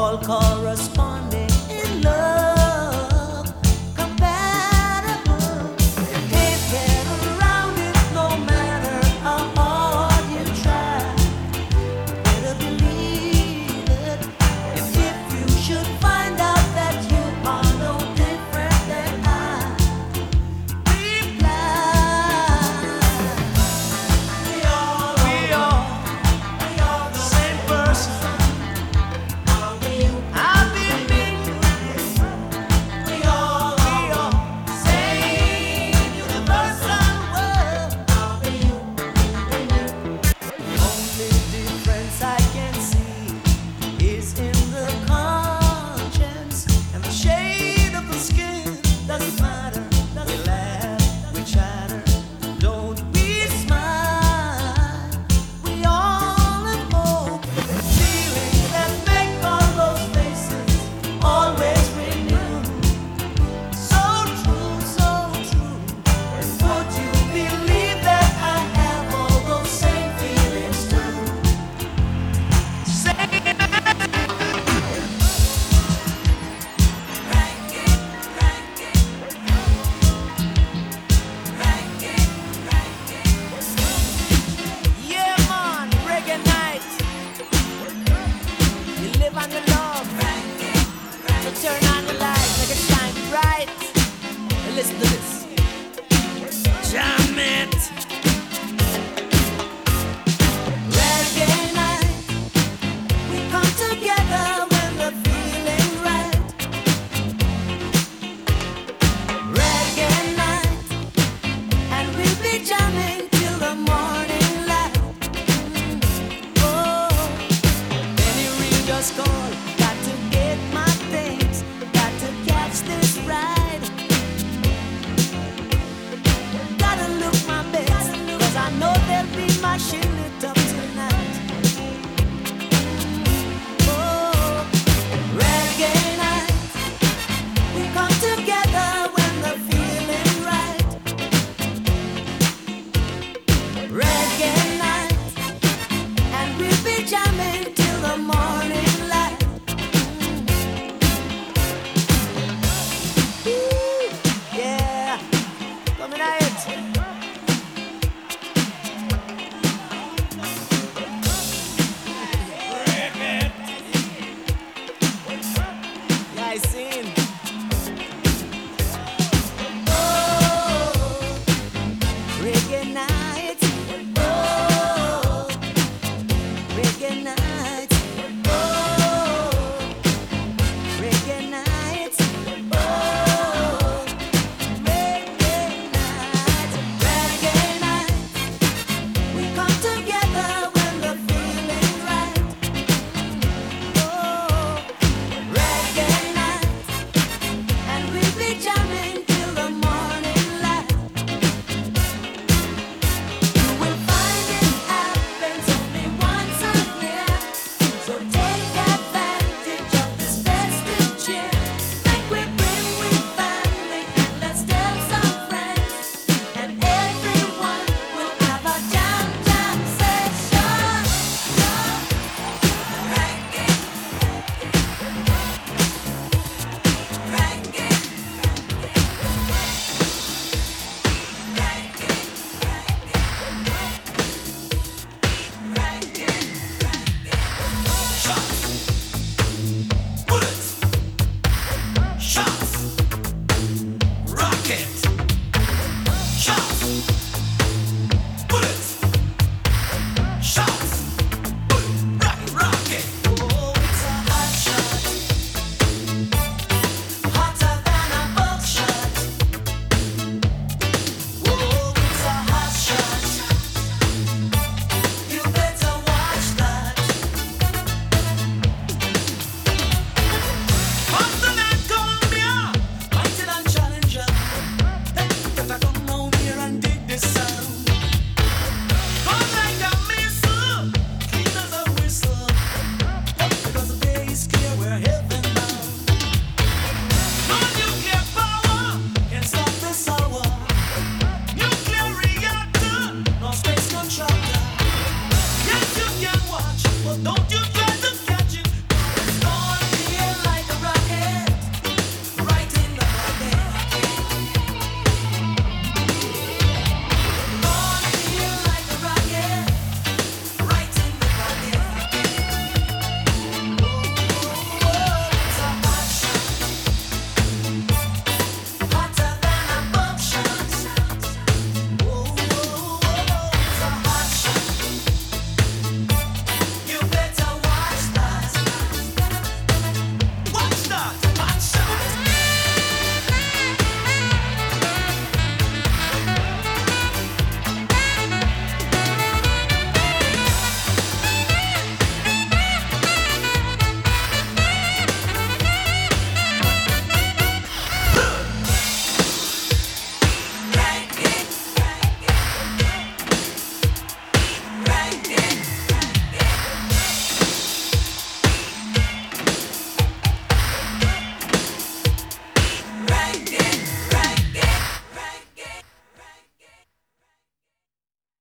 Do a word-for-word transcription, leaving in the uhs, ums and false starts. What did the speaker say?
all corresponding in love, compatible. Can't get around it no matter how hard you try. Better believe it. If, if you should find out that you are no different than I, reply. We all, we all, we all the same person. I'll be me. We all, we all, same universal world. I'll be you. Only difference I can see is in the conscience and the shade of the skin. Doesn't matter. We laugh, we chatter, don't we smile? We all have hope, feelings that make all those faces always renew. So true, so true. Would you believe that I have all those same feelings too? Say yeah, man, reggae night. You live on the love. So turn on the light, make it shine bright. And listen to this. Jam it. Reggae night. We come together when we're feeling right. Reggae night. And we'll be jamming till the morning light. Oh, any ring just call.